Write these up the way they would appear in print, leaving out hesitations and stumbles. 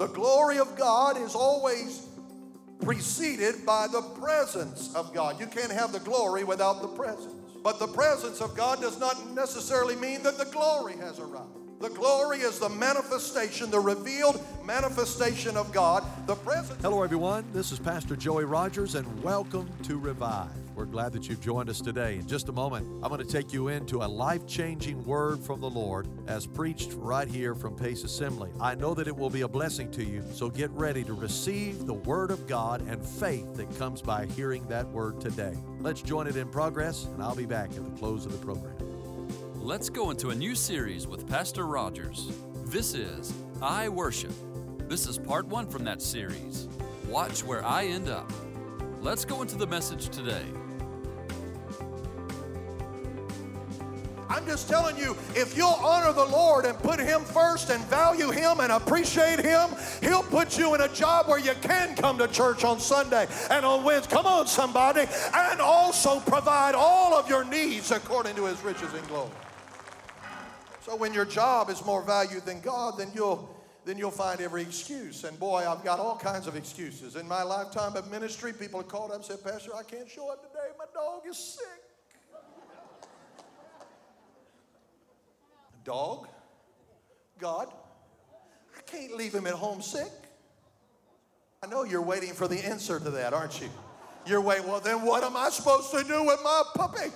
The glory of God is always preceded by the presence of God. You can't have the glory without the presence. But the presence of God does not necessarily mean that the glory has arrived. The glory is the manifestation, the revealed manifestation of God. The presence. Hello, everyone. This is Pastor Joey Rogers, and welcome to Revive. We're glad that you've joined us today. In just a moment, I'm going to take you into a life-changing word from the Lord as preached right here from Pace Assembly. I know that it will be a blessing to you, so get ready to receive the Word of God and faith that comes by hearing that Word today. Let's join it in progress, and I'll be back at the close of the program. Let's go into a new series with Pastor Rogers. This is I Worship. This is part 1 from that series. Watch where I end up. Let's go into the message today. I'm just telling you, if you'll honor the Lord and put Him first and value Him and appreciate Him, He'll put you in a job where you can come to church on Sunday and on Wednesday. Come on, somebody. And also provide all of your needs according to His riches and glory. So when your job is more valued than God, then you'll find every excuse. And boy, I've got all kinds of excuses. In my lifetime of ministry, people have called up and said, Pastor, I can't show up today. My dog is sick. Dog? God? I can't leave him at home sick. I know you're waiting for the answer to that, aren't you? You're waiting, well, then what am I supposed to do with my puppy?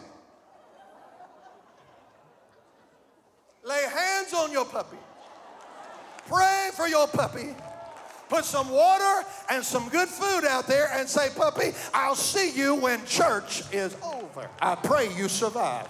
Lay hands on your puppy. Pray for your puppy. Put some water and some good food out there and say, puppy, I'll see you when church is over. I pray you survive.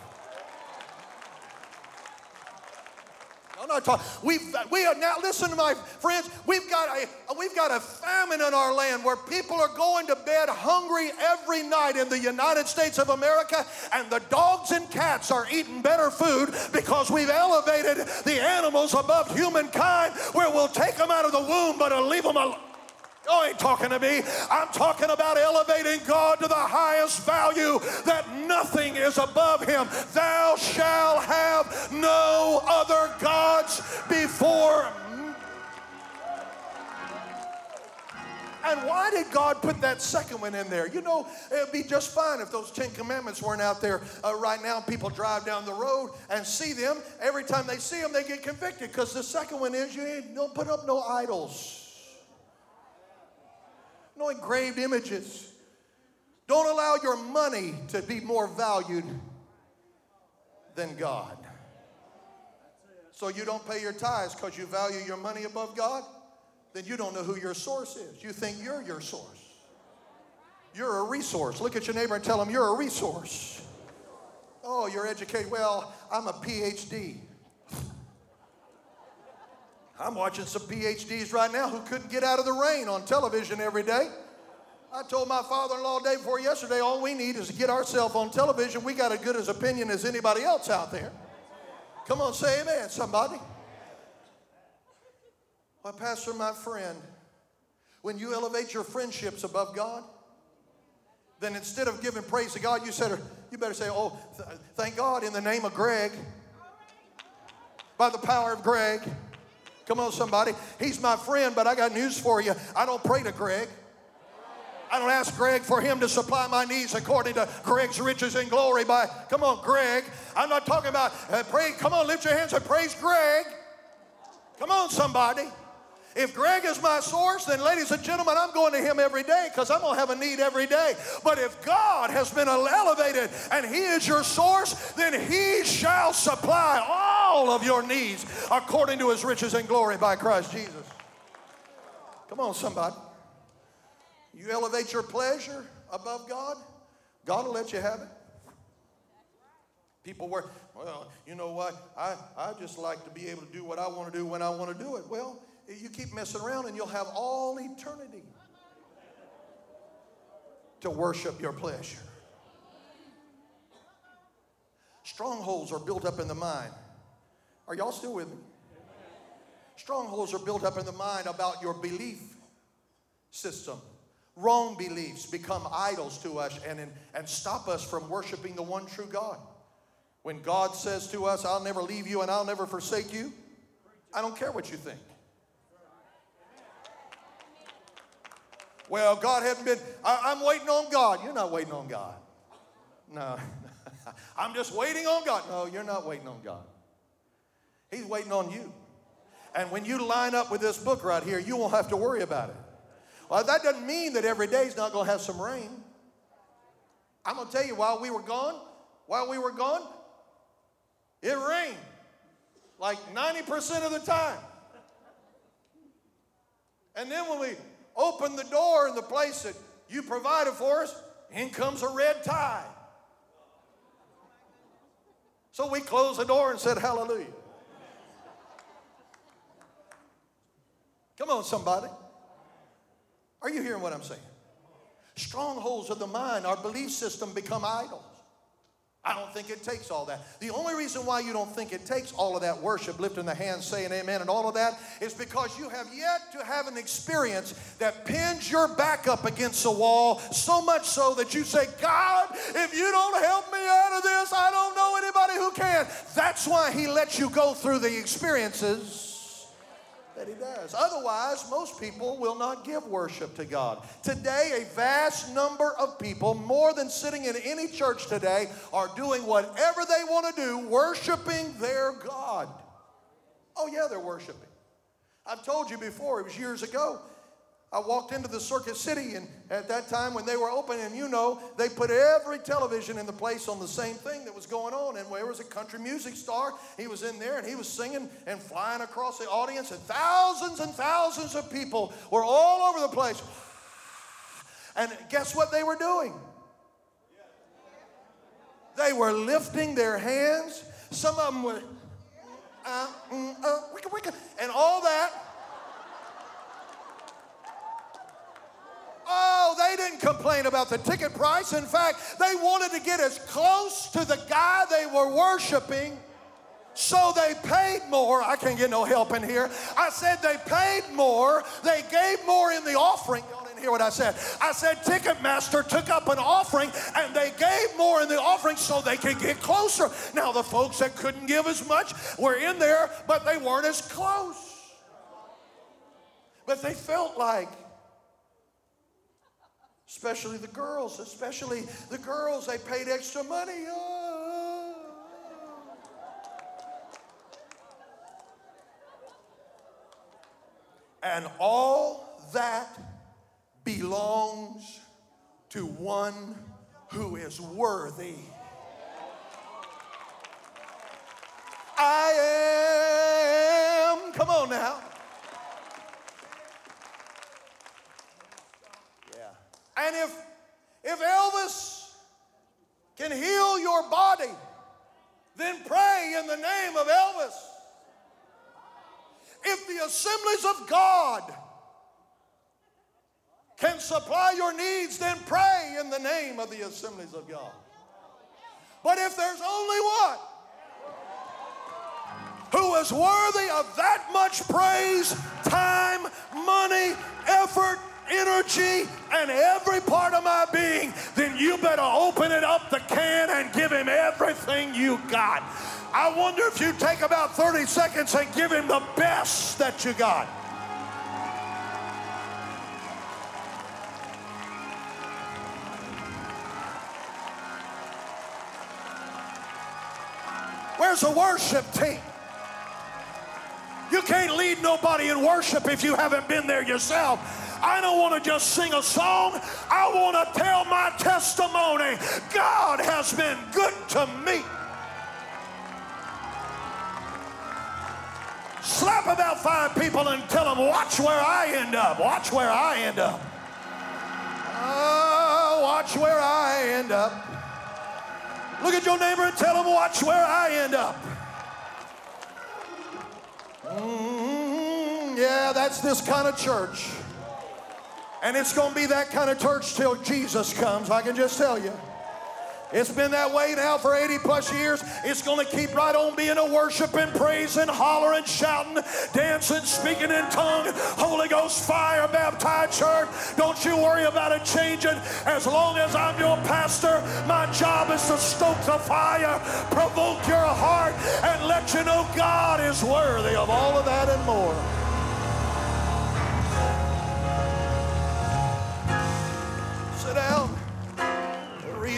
I'm not talking. We are now. Listen to my friends. We've got a famine in our land where people are going to bed hungry every night in the United States of America, and the dogs and cats are eating better food because we've elevated the animals above humankind, where we'll take them out of the womb but leave them alone. You ain't talking to me. I'm talking about elevating God to the highest value, that nothing is above Him. Thou shalt have no other gods before me. And why did God put that second one in there? You know, it would be just fine if those 10 Commandments weren't out there right now. People drive down the road and see them. Every time they see them, they get convicted, because the second one is don't put up no idols. No engraved images. Don't allow your money to be more valued than God. So you don't pay your tithes because you value your money above God? Then you don't know who your source is. You think you're your source. You're a resource. Look at your neighbor and tell him you're a resource. Oh, you're educated. Well, I'm a PhD. I'm watching some PhDs right now who couldn't get out of the rain on television every day. I told my father-in-law day before yesterday, all we need is to get ourselves on television. We got as good as opinion as anybody else out there. Come on, say amen, somebody. Well, Pastor, my friend, when you elevate your friendships above God, then instead of giving praise to God, you better say, oh, thank God in the name of Greg, by the power of Greg. Come on, somebody. He's my friend, but I got news for you. I don't pray to Greg. I don't ask Greg for him to supply my needs according to Greg's riches and glory by, come on, Greg. I'm not talking about pray. Come on, lift your hands and praise Greg. Come on, somebody. If Greg is my source, then ladies and gentlemen, I'm going to him every day because I'm going to have a need every day. But if God has been elevated and He is your source, then He shall supply all of your needs according to His riches and glory by Christ Jesus. Come on, somebody. You elevate your pleasure above God, God will let you have it. People were, well, you know what? I just like to be able to do what I want to do when I want to do it. Well, you keep messing around and you'll have all eternity to worship your pleasure. Strongholds are built up in the mind. Are y'all still with me? Strongholds are built up in the mind about your belief system. Wrong beliefs become idols to us and stop us from worshiping the one true God. When God says to us, I'll never leave you and I'll never forsake you, I don't care what you think. Well, God hadn't been, I'm waiting on God. You're not waiting on God. No. I'm just waiting on God. No, you're not waiting on God. He's waiting on you. And when you line up with this book right here, you won't have to worry about it. Well, that doesn't mean that every day is not going to have some rain. I'm going to tell you, while we were gone, it rained like 90% of the time. And then when we opened the door in the place that you provided for us, in comes a red tide. So we closed the door and said, hallelujah. Come on, somebody. Are you hearing what I'm saying? Strongholds of the mind, our belief system become idols. I don't think it takes all that. The only reason why you don't think it takes all of that worship, lifting the hands, saying amen, and all of that is because you have yet to have an experience that pins your back up against a wall, so much so that you say, God, if you don't help me out of this, I don't know anybody who can. That's why he lets you go through the experiences that he does. Otherwise, most people will not give worship to God. Today, a vast number of people, more than sitting in any church today, are doing whatever they want to do, worshiping their God. Oh yeah, they're worshiping. I've told you before, it was years ago, I walked into the Circuit City, and at that time when they were open, and you know, they put every television in the place on the same thing that was going on, and there was a country music star. He was in there, and he was singing and flying across the audience, and thousands of people were all over the place. And guess what they were doing? They were lifting their hands. Some of them were, and all that. Oh, they didn't complain about the ticket price. In fact, they wanted to get as close to the guy they were worshiping, so they paid more. I can't get no help in here. I said they paid more. They gave more in the offering. Y'all didn't hear what I said. I said Ticketmaster took up an offering, and they gave more in the offering so they could get closer. Now, the folks that couldn't give as much were in there, but they weren't as close. But they felt like, especially the girls, they paid extra money. Oh. And all that belongs to one who is worthy. I am, come on now. And if Elvis can heal your body, then pray in the name of Elvis. If the Assemblies of God can supply your needs, then pray in the name of the Assemblies of God. But if there's only one who is worthy of that much praise, time, money, effort, energy, and every part of my being, then you better open it up the can and give him everything you got. I wonder if you take about 30 seconds and give him the best that you got. Where's the worship team? You can't lead nobody in worship if you haven't been there yourself. I don't want to just sing a song. I want to tell my testimony. God has been good to me. Slap about 5 people and tell them, watch where I end up. Watch where I end up. Oh, watch where I end up. Look at your neighbor and tell them, watch where I end up. Yeah, that's this kind of church. And it's going to be that kind of church till Jesus comes, I can just tell you. It's been that way now for 80 plus years. It's going to keep right on being a worshiping, praising, hollering, shouting, dancing, speaking in tongues, Holy Ghost fire baptized church. Don't you worry about it changing. As long as I'm your pastor, my job is to stoke the fire, provoke your heart, and let you know God is worthy of all of that and more.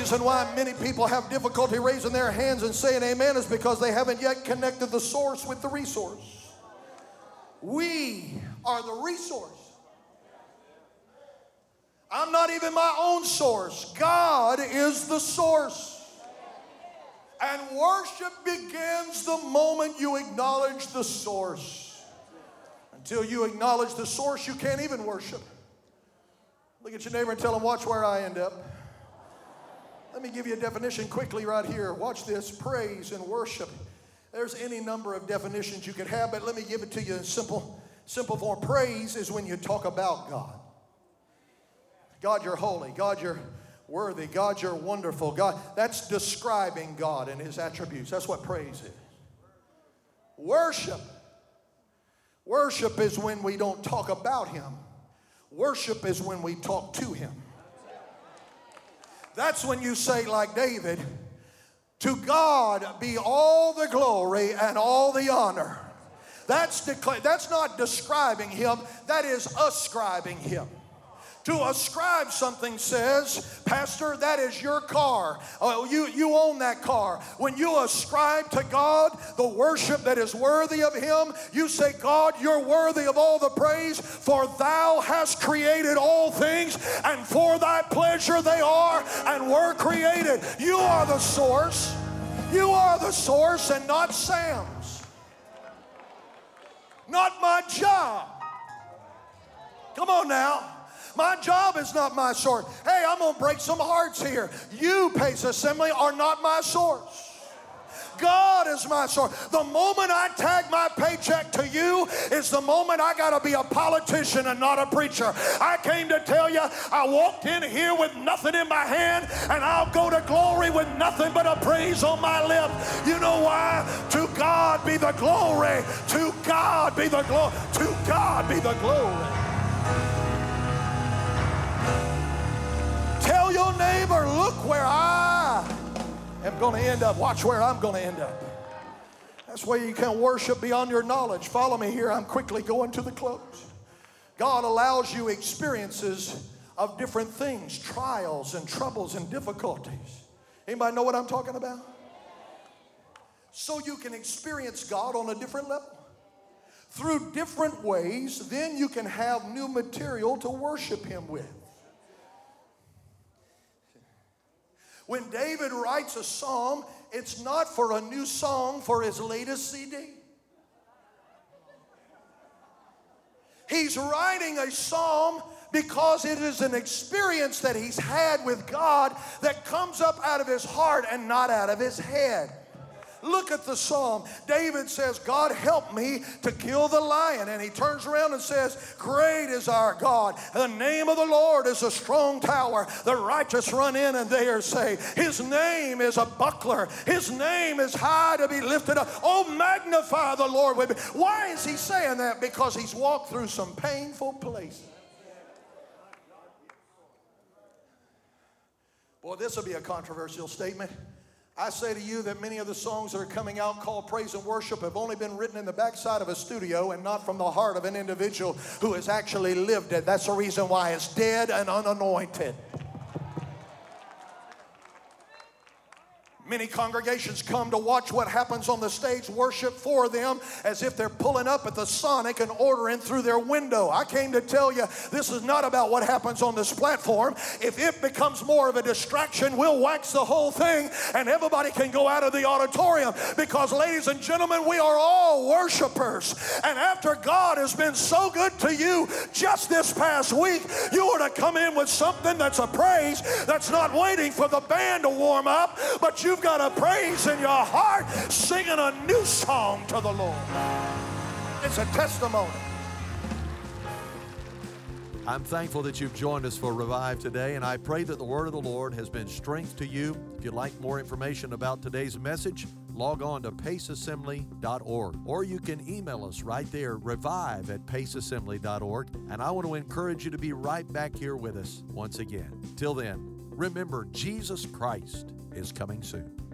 reason why many people have difficulty raising their hands and saying amen is because they haven't yet connected the source with the resource. We are the resource. I'm not even my own source. God is the source. And worship begins the moment you acknowledge the source. Until you acknowledge the source, you can't even worship. Look at your neighbor and tell him, watch where I end up. Let me give you a definition quickly right here. Watch this. Praise and worship. There's any number of definitions you could have, but let me give it to you in simple form. Praise is when you talk about God. God, you're holy. God, you're worthy. God, you're wonderful. God, that's describing God and his attributes. That's what praise is. Worship. Worship is when we don't talk about him. Worship is when we talk to him. That's when you say, like David, to God be all the glory and all the honor. That's not describing him. That is ascribing him. To ascribe something says, Pastor, that is your car. You own that car. When you ascribe to God the worship that is worthy of him, you say, God, you're worthy of all the praise, for thou hast created all things, and for thy pleasure they are and were created. You are the source. You are the source and not Sam's. Not my job. Come on now. My job is not my source. Hey, I'm going to break some hearts here. You, Pace Assembly, are not my source. God is my source. The moment I tag my paycheck to you is the moment I got to be a politician and not a preacher. I came to tell you I walked in here with nothing in my hand, and I'll go to glory with nothing but a praise on my lips. You know why? To God be the glory. To God be the glory. To God be the glory. Tell your neighbor, look where I am going to end up. Watch where I'm going to end up. That's where you can worship beyond your knowledge. Follow me here. I'm quickly going to the close. God allows you experiences of different things, trials and troubles and difficulties. Anybody know what I'm talking about? So you can experience God on a different level. Through different ways, then you can have new material to worship him with. When David writes a psalm, it's not for a new song for his latest CD. He's writing a psalm because it is an experience that he's had with God that comes up out of his heart and not out of his head. Look at the psalm. David says, God, help me to kill the lion. And he turns around and says, great is our God. The name of the Lord is a strong tower. The righteous run in and they are saved. His name is a buckler. His name is high to be lifted up. Oh, magnify the Lord with me. Why is he saying that? Because he's walked through some painful places. Boy, this will be a controversial statement. I say to you that many of the songs that are coming out called praise and worship have only been written in the backside of a studio and not from the heart of an individual who has actually lived it. That's the reason why it's dead and unanointed. Many congregations come to watch what happens on the stage, worship for them as if they're pulling up at the Sonic and ordering through their window. I came to tell you this is not about what happens on this platform. If it becomes more of a distraction, we'll wax the whole thing and everybody can go out of the auditorium, because, ladies and gentlemen, we are all worshipers. And after God has been so good to you just this past week, you ought to come in with something that's a praise that's not waiting for the band to warm up, but you've got a praise in your heart, singing a new song to the Lord. It's a testimony. I'm thankful that you've joined us for Revive today, and I pray that the word of the Lord has been strength to you. If you'd like more information about today's message, log on to paceassembly.org, or you can email us right there, revive@paceassembly.org, and I want to encourage you to be right back here with us once again. Till then, remember, Jesus Christ is coming soon.